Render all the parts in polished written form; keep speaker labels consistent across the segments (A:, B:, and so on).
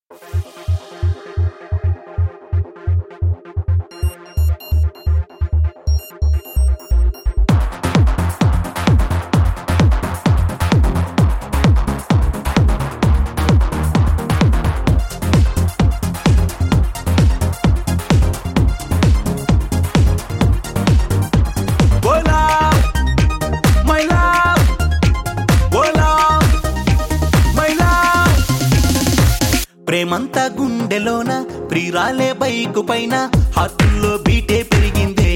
A: ప్రేమంతా గుండెలోన ప్రియురాలే బైకు పైన హార్టుల్లో బీటే పెరిగిందే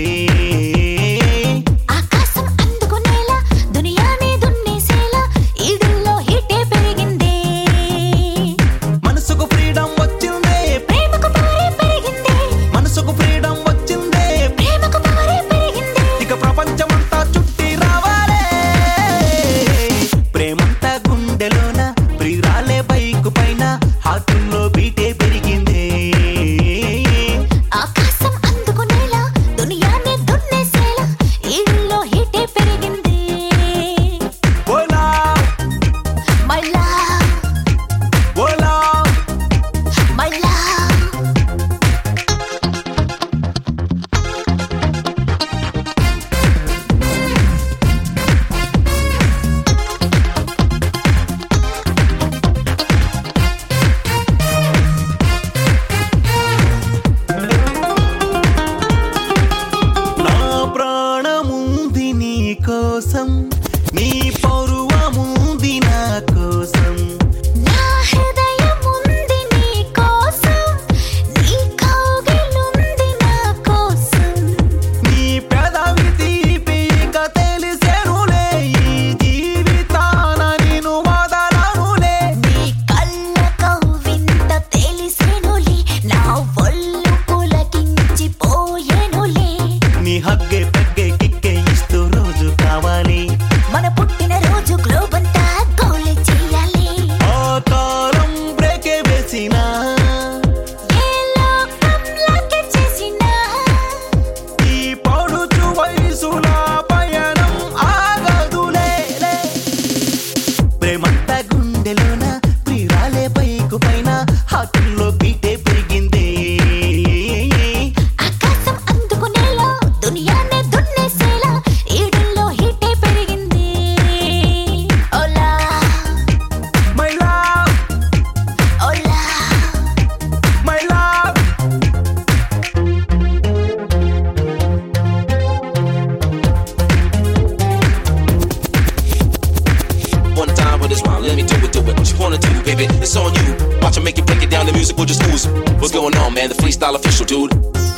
B: ఆకాశం అందుకునేలా దునియానే దున్నేసేలా ఈడుల్లో హీటే పెరిగిందే
A: మనసుకు ఫ్రీడమ్ వచ్చిందే
B: ప్రేమకు పవరే పెరిగిందే
A: మనసుకు ఫ్రీడమ్ వచ్చిందే
B: ప్రేమకు పవరే పెరిగిందే
A: ఇక ప్రపంచమంతా చుట్టి రావాలే ప్రేమంతా గుండెలోన ప్రియురాలే బైకు పైన హార్టుల్లో బీటే పెరిగిందే
B: ఆకాశం అందుకునేలా దునియానే దున్నేసేలా ఈడుల్లో హీటే పెరిగిందే
A: ఓలా
B: మై లవ్
A: ఓలా
B: మై లవ్
A: నా ప్రాణముంది నీ కోసం నీ పౌరువముంది నా కోసం
B: నా హృదయముంది నీ కోసం నీ కౌగిలుంది నా కోసం
A: నీ పెదవి తీపిక తెలిసెనులే ఈ జీవితాన నిన్ను వదలనులే
B: నీ కళ్ళ కవ్వింత తెలిసెనులే నా ఒళ్ళు పులకించిపోయెనులే
A: నీ హగ్గే పెగ్గే కిక్కే ఇస్తూ రోజు కావాలి
B: మన పుట్టిన రోజు గ్లోబ్ అంతా గోలే చెయ్యాలి
A: ఆ కాలం బ్రేకే వేసినా
B: ఏ లోకంలోకి చేసినా
A: ఈ పౌడుచు వయసుల పయనం ఆగదులే ప్రేమంతా గుండెలోన ప్రియురాలే బైకు పైన హార్టుల్లో బీటే పెరిగిందే
B: ఆకాశం అందుకునేలా దునియానే దున్నేసేలా ఈడుల్లో హీటే పెరిగింది ఓలా
A: మై లవ్
B: ఓలా
A: my love
C: One time with this round, let me do it. What you wanna do, baby? It's on you. Watch 'em make you break it down. The music will just ooze. What's going on, man? The freestyle official, dude.